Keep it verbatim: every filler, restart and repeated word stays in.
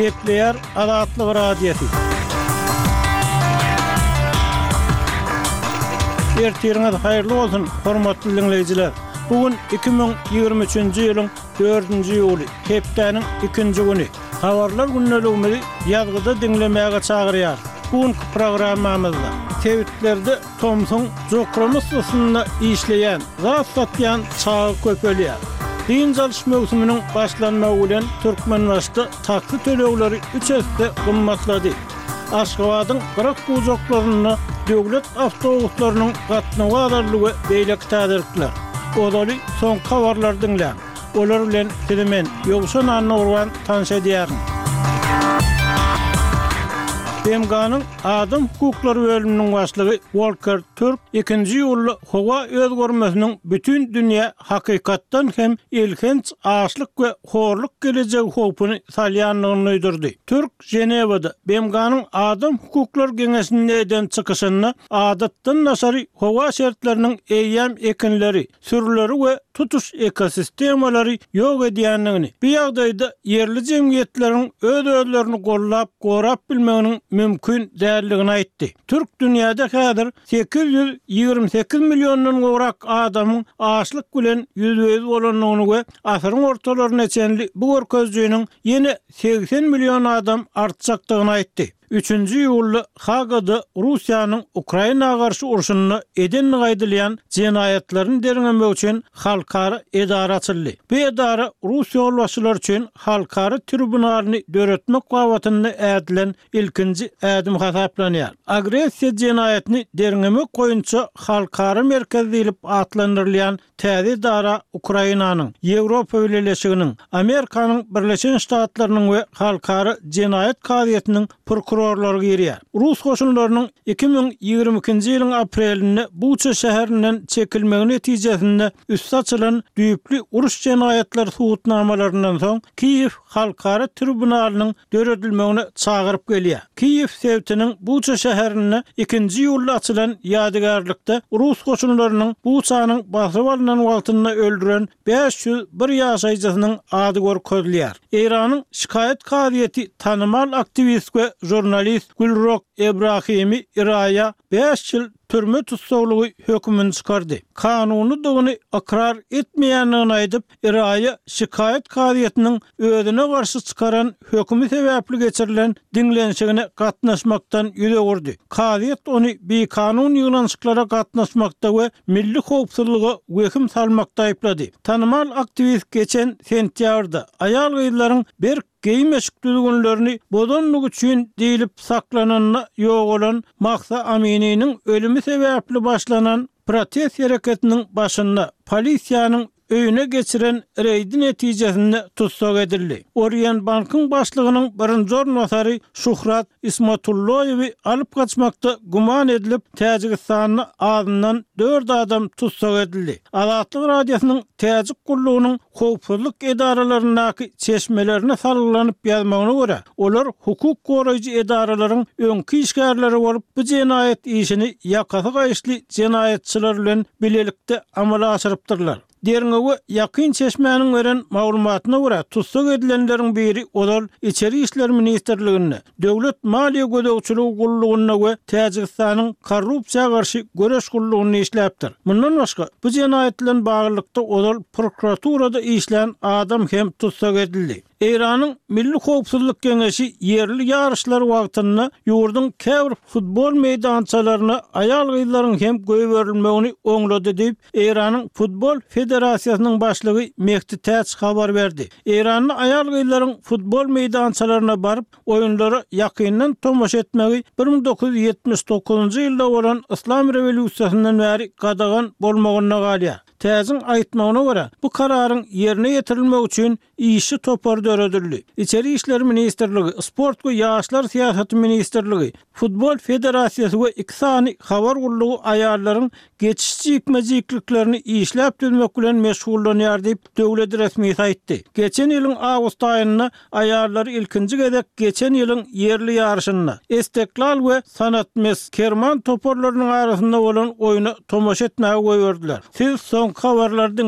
Kepler Azatlyk Radiosu. Ertirňiz haýyrly bolsun, hormatly dinleýijiler. Bugün iki bin ýygrimi üçinji ýylyň dördünji ýuly, hepdeniň ikinji güni. Habarlar günneligini ýazgyda dinlemäge çagyrýar. Bugünkü programmamyzda Tewittlerde Thomson Jokramuslygyny işleýän, zat satýan çağı köpelýär. Din çalyş mewsumynyň başlanmagy bilen Türkmenbaşda taksy tölegleri üç hesse gymmatlady. Aşgabatyň Gyrak bujaklaryna döwlet awtobuslarynyň gatnagy adarlygy beýlek tädirikler. Odaly son habarlar dinlän. Olar bilen Telemen ýogşan anny tanış edýär. B M G'nyň Adam Hukuklary bölüminiň başlygy Volker Türk ikinji ýyly howa özgörmesiniň bütün dünýä hakykatdan hem ilginç açlyk we horluk gelecek howpuny salýanlygyny öýdürdi. Türk Jenewada B M G'nyň Adam Hukuklary Geňeşinden çykyşyny adatdan nasary howa şertleriniň eýýäm ekinleri, sürüleri we tutuş ekosistemleri ýok edýänligini, bu ýagdaýda yerli jemgyýetleriň öz özlerini gollap, gorap bilmeginiň mümkün däldigini aýtdy. Türk dünýäde häzir sekiz ýüz ýygrimi sekiz millionyň gowrak adamyň açlyk bilen ýüzüňiz bolanlygyny we asyryň ortalaryna çenli bu görkezjüýüniň ýene seksen million adam artjakdygyny aýtdy. üçinji ýuly Hagada Russiýanyň Ukrainaga garşy urşuny edenini gaýdylýan jenaýatlaryny derňemek üçin halkara edara açyldy. Bu edara Russiýa başçylary üçin halkara tribunalyny döretmek gawatyny ädilen ilkinji ädim hasaplanýar. Agressiýa jenaýatyny derňemek goýunça halkara merkezi diýilip atlandyrylýan täze edara Ukrainanyň, Ýewropa Birleşiginiň, Amerikanyň Birleşen Ştatlarynyň we halkara jenaýat kaziýetiniň prokurorlary girýär. Rus goşunlarynyň iki bin ýygrimi ikinji ýylyň aprelinde Buça şäherinden çekilmegi netijesinde üst açylan düýpli uruş jenaýatlar suwutnamalaryndan soň Kiýew halkara tribunalynyň döredilmegine çagyryp gelýär. Kiýew sewtiniň Buça şäherinde ikinji ýylda açylan ýadygarlykda Rus goşunlarynyň Buçanyň basyp alynan wagtyna öldüren beş ýüz bir ýaşaýjysynyň ady görkezilýär. Iranyň şikayet kaziýeti tanymal aktivist we jurnalist Gulrok Ebrahimi Iraya beş ýyl türme tutsaglygy hökmüni çykardy. Kanuny dygyny ikrar etmeýänligini aýdyp, Iraya şikayet kaziýetiniň özüne garşy çykaran hökmi sebäpli geçirilen dinlenşigine gatnaşmakdan ýüze gurdy. Kaziýet ony bir kanun ýyglanşyklara gatnaşmakda we milli howpsuzlyga wehim salmakda aýplady. Tanymal aktivist geçen sentýabrda aýal gyzlaryň bir geyim eşikdülgünlerini bodonluk üçün deyilip saklananına yok olan Mahsa Amini'nin ölümü sebepli başlanan protest hareketinin başında polisiyanın öýüne geçiren reýdi netijesinde tutsak edildi. Orient Bank'ın başlığının birinji ornbasary Şuhrat İsmatullayewi alıp kaçmakta guman edilip Täjikistanyň adından dört adam tutsak edildi. Azatlyk Radiosynyň Täjik gullugynyň howpsuzlyk edaralarynyň çeşmelerine salgylanyp ýazmagyna görä, olar hukuk goraýjy edaralaryň öňki işgärleri bolup bu jenaýat işini ýakasy gaýşly jenaýatçylar bilen bilelikde amala aşyrypdyrlar. Derňewe ýakyn çeşmäniň beren maglumatyna görä tutsak edilenleriň biri olar İçeri işler ministrligine, döwlet maliýe gödäwçiligi gullugyna we Täjikistanyň korrupsiýaga garşy göreş gullugyny işläpdir. Mundan başga bu jenaýatlaryň baglykda olar prokuraturada işlän adam hem tutsak edildi. Iranyň Milli Howpsuzlyk Geňeşi yerli ýarışlar wagtyna ýurduň käbir futbol meýdançalaryna aýal gyzlaryň hem göýberilmegini oňlady diýip Iranyň Futbol Federasiýasynyň başlygy Mehdi Täç habar berdi. Iranyň aýal gyzlaryň futbol meýdançalaryna baryp oýunlara ýakyndan tomaşa etmegi bir bin dokuz ýüz ýetmiş dokuzunji ýylda bolan Islam rewolýusiýasyndan bäri gadagan bolmagyna galýar. Täziň aýtmagyna görä, bu kararyň ýerine ýetirilmegi üçin işi topar döredildi. İçeri işler ministrligi, sport we ýaşlar siýasaty ministrligi, futbol federasiýasy we iki sany habar gullugy aýallaryň geçişçi hikmejikliklerini işläp düzmek bilen meşgullanýar diýip döwlet resmi aýtdy. Geçen ýylyň awgust aýyna aýallar ilkinji gezek geçen ýylyň yerli ýarşyna Istiklal we Sanat Mes Kerman toporlarynyň arasynda bolan oýuna tomaşa etmäge goýberdiler. Siz soň habarlardan